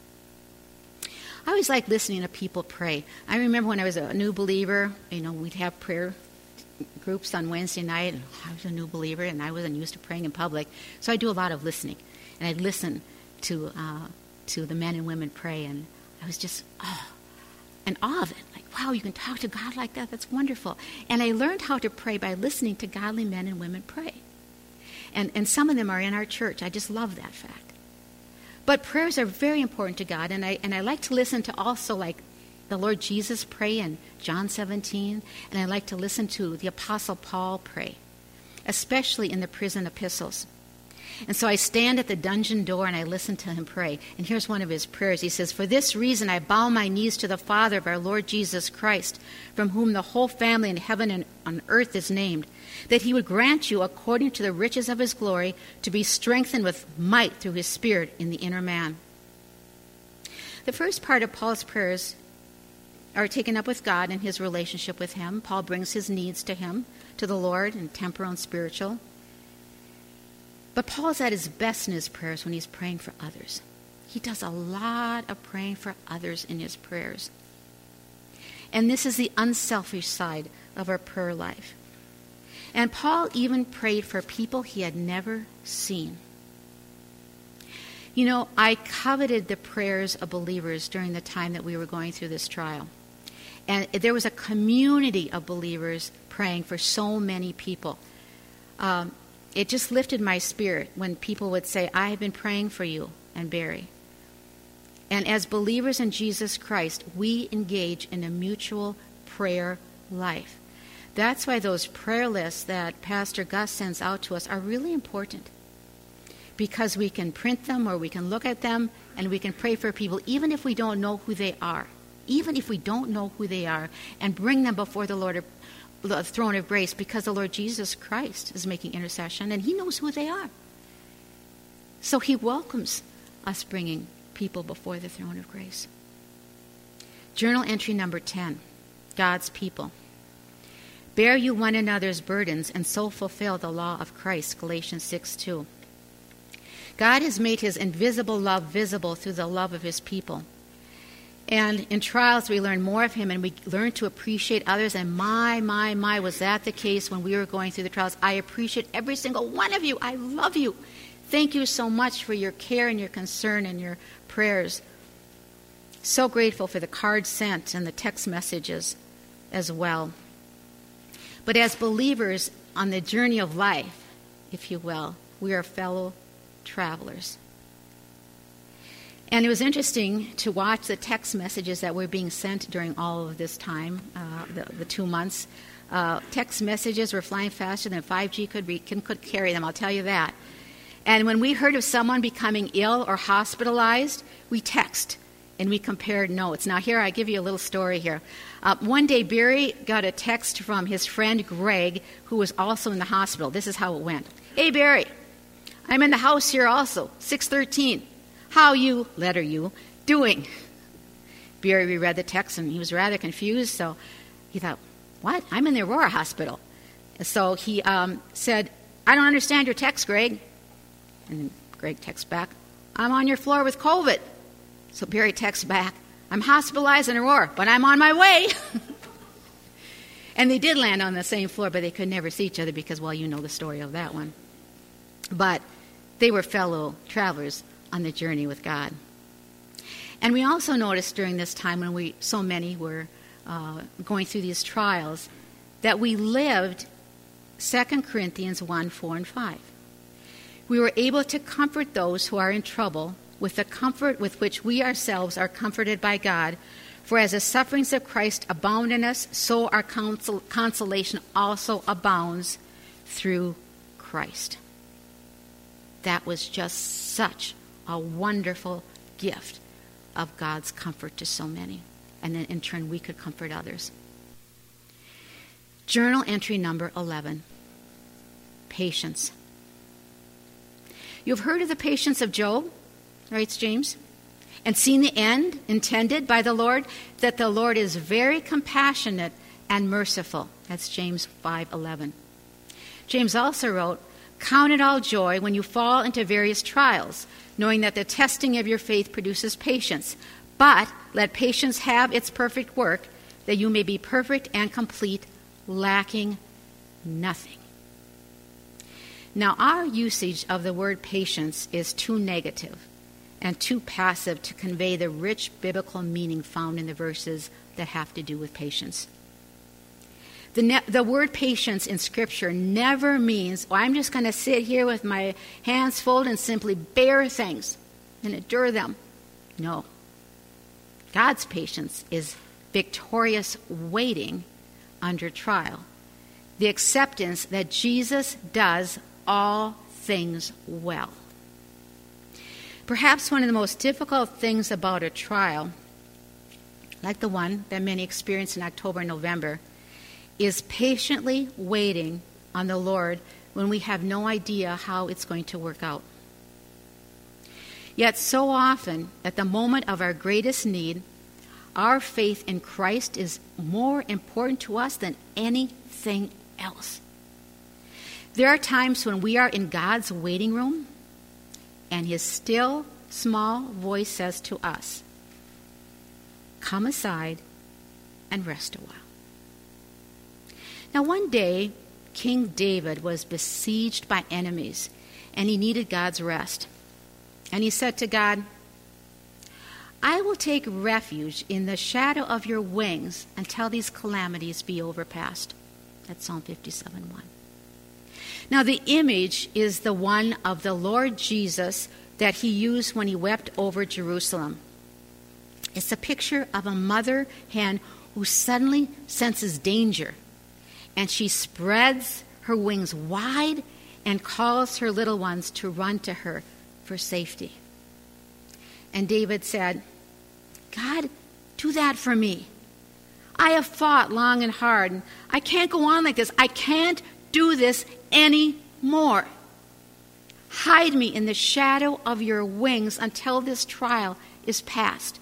I always like listening to people pray. I remember when I was a new believer, you know, we'd have prayer groups on Wednesday night. And I was a new believer, and I wasn't used to praying in public. So I do a lot of listening. And I'd listen to uh, to the men and women pray, and I was just, oh, in awe of it. Like, wow, you can talk to God like that? That's wonderful. And I learned how to pray by listening to godly men and women pray. And, and some of them are in our church. I just love that fact. But prayers are very important to God, and I and I like to listen to also, like, the Lord Jesus pray in John seventeen, and I like to listen to the Apostle Paul pray, especially in the prison epistles. And so I stand at the dungeon door and I listen to him pray. And here's one of his prayers. He says, "For this reason I bow my knees to the Father of our Lord Jesus Christ, from whom the whole family in heaven and on earth is named, that he would grant you, according to the riches of his glory, to be strengthened with might through his Spirit in the inner man." The first part of Paul's prayers are taken up with God and his relationship with him. Paul brings his needs to him, to the Lord, in temporal and spiritual. But Paul's at his best in his prayers when he's praying for others. He does a lot of praying for others in his prayers. And this is the unselfish side of our prayer life. And Paul even prayed for people he had never seen. You know, I coveted the prayers of believers during the time that we were going through this trial. And there was a community of believers praying for so many people. Um, it just lifted my spirit when people would say, "I have been praying for you," and Barry. And as believers in Jesus Christ, we engage in a mutual prayer life. That's why those prayer lists that Pastor Gus sends out to us are really important, because we can print them or we can look at them and we can pray for people even if we don't know who they are, even if we don't know who they are, and bring them before the Lord, the throne of grace, because the Lord Jesus Christ is making intercession and he knows who they are. So he welcomes us bringing people before the throne of grace. Journal entry number ten, God's people. Bear you one another's burdens and so fulfill the law of Christ, Galatians six two. God has made his invisible love visible through the love of his people. And in trials, we learn more of him and we learn to appreciate others. And my, my, my, was that the case when we were going through the trials. I appreciate every single one of you. I love you. Thank you so much for your care and your concern and your prayers. So grateful for the cards sent and the text messages as well. But as believers on the journey of life, if you will, we are fellow travelers. And it was interesting to watch the text messages that were being sent during all of this time, uh, the, the two months. Uh, text messages were flying faster than five G could, re- could carry them, I'll tell you that. And when we heard of someone becoming ill or hospitalized, we text and we compared notes. Now here, I give you a little story here. Uh, one day, Barry got a text from his friend Greg, who was also in the hospital. This is how it went. "Hey, Barry, I'm in the house here also, six thirteen. How you, letter U, doing?" Barry reread the text and he was rather confused, so he thought, "What? I'm in the Aurora Hospital." So he um, said, "I don't understand your text, Greg." And Greg texts back, "I'm on your floor with COVID." So Barry texts back, "I'm hospitalized in Aurora, but I'm on my way." And they did land on the same floor, but they could never see each other because, well, you know the story of that one. But they were fellow travelers on the journey with God. And we also noticed during this time when we so many were uh, going through these trials that we lived Second Corinthians one, four, and five. We were able to comfort those who are in trouble with the comfort with which we ourselves are comforted by God. For as the sufferings of Christ abound in us, so our consol- consolation also abounds through Christ. That was just such a wonderful gift of God's comfort to so many. And then in turn, we could comfort others. Journal entry number eleven, patience. You've heard of the patience of Job, writes James, and seen the end intended by the Lord, that the Lord is very compassionate and merciful. That's James five eleven. James also wrote, "Count it all joy when you fall into various trials, knowing that the testing of your faith produces patience. But let patience have its perfect work, that you may be perfect and complete, lacking nothing. Now, our usage of the word patience is too negative and too passive to convey the rich biblical meaning found in the verses that have to do with patience. The, ne- the word patience in Scripture never means, well, I'm just going to sit here with my hands folded and simply bear things and endure them. No. God's patience is victorious waiting under trial. The acceptance that Jesus does all things well. Perhaps one of the most difficult things about a trial, like the one that many experience in October and November, is patiently waiting on the Lord when we have no idea how it's going to work out. Yet so often, at the moment of our greatest need, our faith in Christ is more important to us than anything else. There are times when we are in God's waiting room, and his still, small voice says to us, "Come aside and rest a while." Now, one day, King David was besieged by enemies, and he needed God's rest. And he said to God, "I will take refuge in the shadow of your wings until these calamities be overpassed." That's Psalm fifty-seven one. Now, the image is the one of the Lord Jesus that he used when he wept over Jerusalem. It's a picture of a mother hen who suddenly senses danger, and she spreads her wings wide and calls her little ones to run to her for safety. And David said, "God, do that for me. I have fought long and hard, and I can't go on like this. I can't do this anymore. Hide me in the shadow of your wings until this trial is past."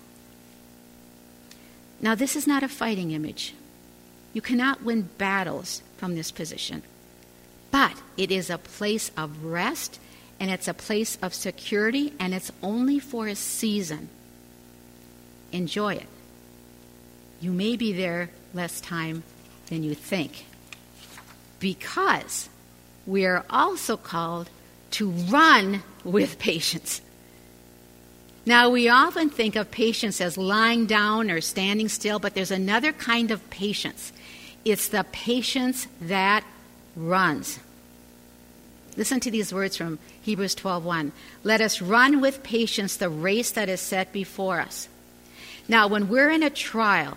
Now, this is not a fighting image. You cannot win battles from this position. But it is a place of rest, and it's a place of security, and it's only for a season. Enjoy it. You may be there less time than you think, because we are also called to run with patience. Now, we often think of patience as lying down or standing still, but there's another kind of patience. It's the patience that runs. Listen to these words from Hebrews twelve one. "Let us run with patience the race that is set before us." Now, when we're in a trial,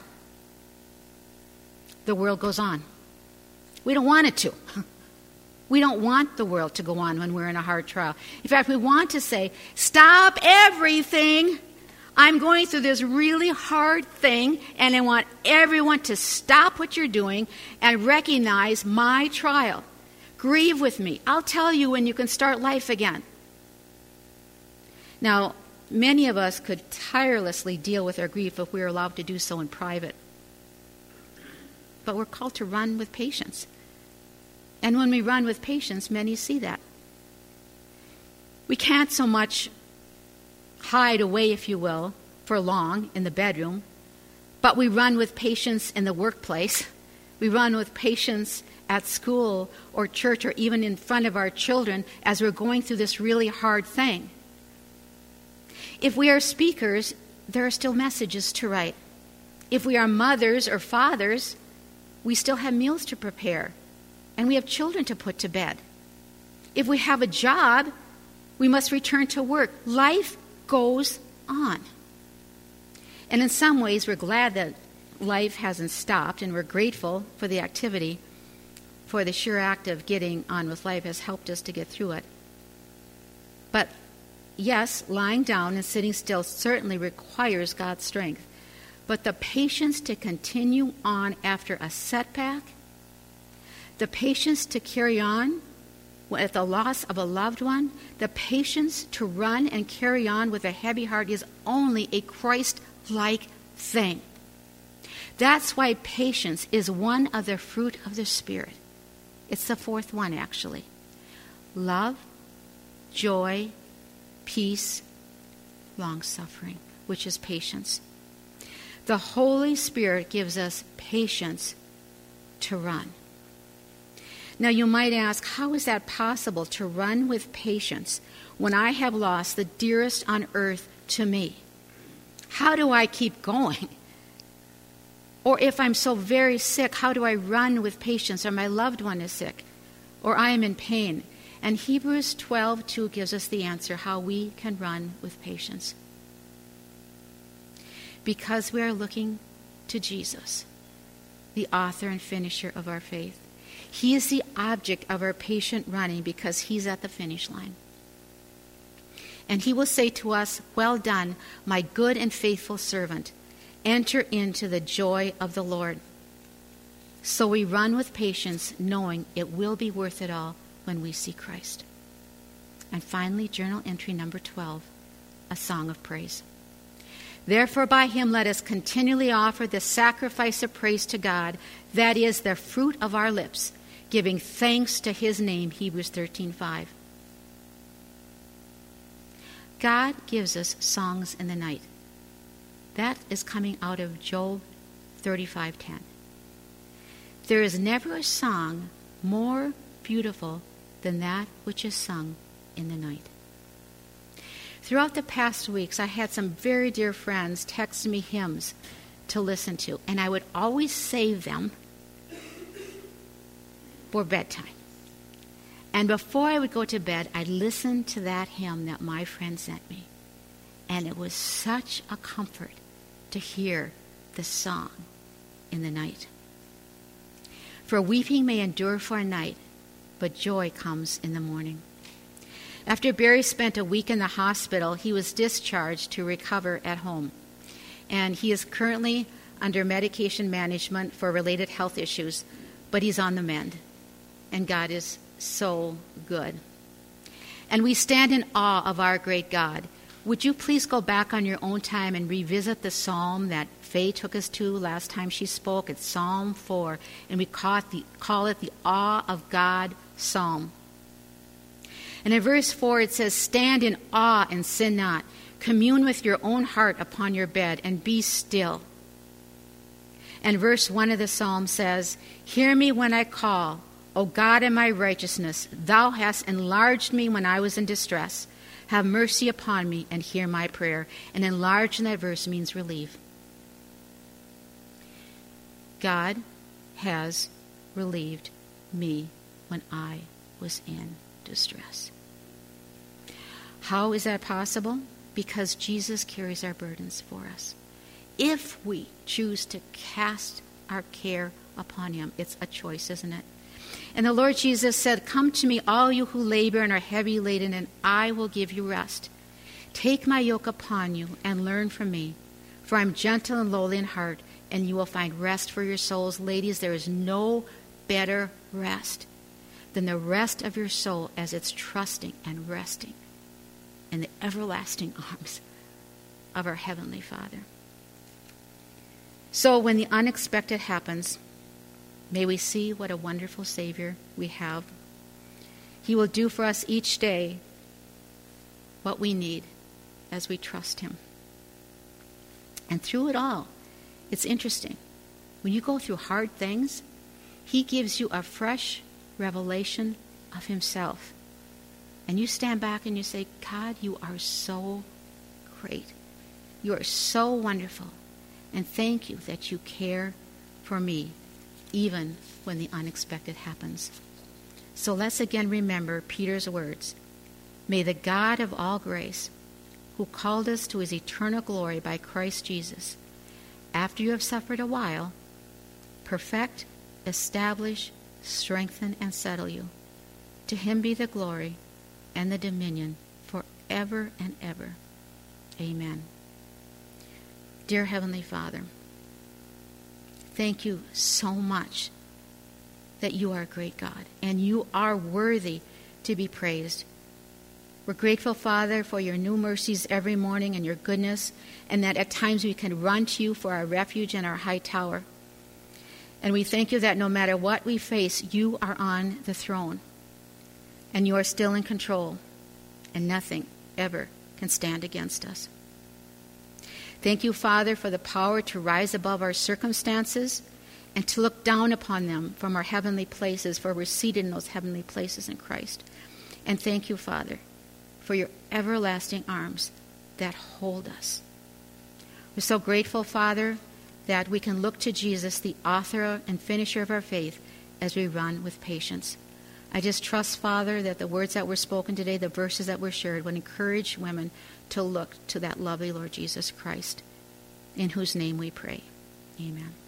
the world goes on. We don't want it to. We don't want the world to go on when we're in a hard trial. In fact, we want to say, "Stop everything. I'm going through this really hard thing, and I want everyone to stop what you're doing and recognize my trial. Grieve with me. I'll tell you when you can start life again." Now, many of us could tirelessly deal with our grief if we were allowed to do so in private. But we're called to run with patience. And when we run with patience, many see that. We can't so much hide away, if you will, for long in the bedroom, but we run with patience in the workplace. We run with patience at school or church or even in front of our children as we're going through this really hard thing. If we are speakers, there are still messages to write. If we are mothers or fathers, we still have meals to prepare, and we have children to put to bed. If we have a job, we must return to work. Life goes on. And in some ways, we're glad that life hasn't stopped, and we're grateful for the activity, for the sheer act of getting on with life has helped us to get through it. But yes, lying down and sitting still certainly requires God's strength. But the patience to continue on after a setback, the patience to carry on at the loss of a loved one, the patience to run and carry on with a heavy heart is only a Christ-like thing. That's why patience is one of the fruit of the Spirit. It's the fourth one, actually. Love, joy, peace, long-suffering, which is patience. The Holy Spirit gives us patience to run. Now you might ask, how is that possible to run with patience when I have lost the dearest on earth to me? How do I keep going? Or if I'm so very sick, how do I run with patience? Or my loved one is sick, or I am in pain. And Hebrews twelve two gives us the answer how we can run with patience. Because we are looking to Jesus, the author and finisher of our faith. He is the object of our patient running because he's at the finish line. And he will say to us, well done, my good and faithful servant. Enter into the joy of the Lord. So we run with patience, knowing it will be worth it all when we see Christ. And finally, journal entry number twelve, a song of praise. Therefore, by him let us continually offer the sacrifice of praise to God, that is the fruit of our lips, giving thanks to his name, Hebrews thirteen five. God gives us songs in the night. That is coming out of Job thirty-five ten. There is never a song more beautiful than that which is sung in the night. Throughout the past weeks, I had some very dear friends text me hymns to listen to, and I would always save them for bedtime. And before I would go to bed, I'd listen to that hymn that my friend sent me. And it was such a comfort to hear the song in the night. For weeping may endure for a night, but joy comes in the morning. After Barry spent a week in the hospital, he was discharged to recover at home. And he is currently under medication management for related health issues, but he's on the mend. And God is so good. And we stand in awe of our great God. Would you please go back on your own time and revisit the psalm that Faye took us to last time she spoke? It's Psalm four, and we call it the, call it the Awe of God Psalm. And in verse four it says, stand in awe and sin not. Commune with your own heart upon your bed and be still. And verse one of the psalm says, hear me when I call, O God in my righteousness. Thou hast enlarged me when I was in distress. Have mercy upon me and hear my prayer. And enlarge in that verse means relieve. God has relieved me when I was in distress. How is that possible? Because Jesus carries our burdens for us. If we choose to cast our care upon him, it's a choice, isn't it? And the Lord Jesus said, come to me, all you who labor and are heavy laden, and I will give you rest. Take my yoke upon you and learn from me, for I am gentle and lowly in heart, and you will find rest for your souls. Ladies, there is no better rest than the rest of your soul as it's trusting and resting in the everlasting arms of our Heavenly Father. So when the unexpected happens, may we see what a wonderful Savior we have. He will do for us each day what we need as we trust him. And through it all, it's interesting. When you go through hard things, he gives you a fresh revelation of himself. And you stand back and you say, God, you are so great. You are so wonderful. And thank you that you care for me, even when the unexpected happens. So let's again remember Peter's words. May the God of all grace, who called us to his eternal glory by Christ Jesus, after you have suffered a while, perfect, establish, strengthen, and settle you. To him be the glory and the dominion forever and ever. Amen. Dear Heavenly Father, thank you so much that you are a great God and you are worthy to be praised. We're grateful, Father, for your new mercies every morning and your goodness, and that at times we can run to you for our refuge and our high tower. And we thank you that no matter what we face, you are on the throne and you are still in control, and nothing ever can stand against us. Thank you, Father, for the power to rise above our circumstances and to look down upon them from our heavenly places, for we're seated in those heavenly places in Christ. And thank you, Father, for your everlasting arms that hold us. We're so grateful, Father, that we can look to Jesus, the author and finisher of our faith, as we run with patience. I just trust, Father, that the words that were spoken today, the verses that were shared, would encourage women to look to that lovely Lord Jesus Christ, in whose name we pray. Amen.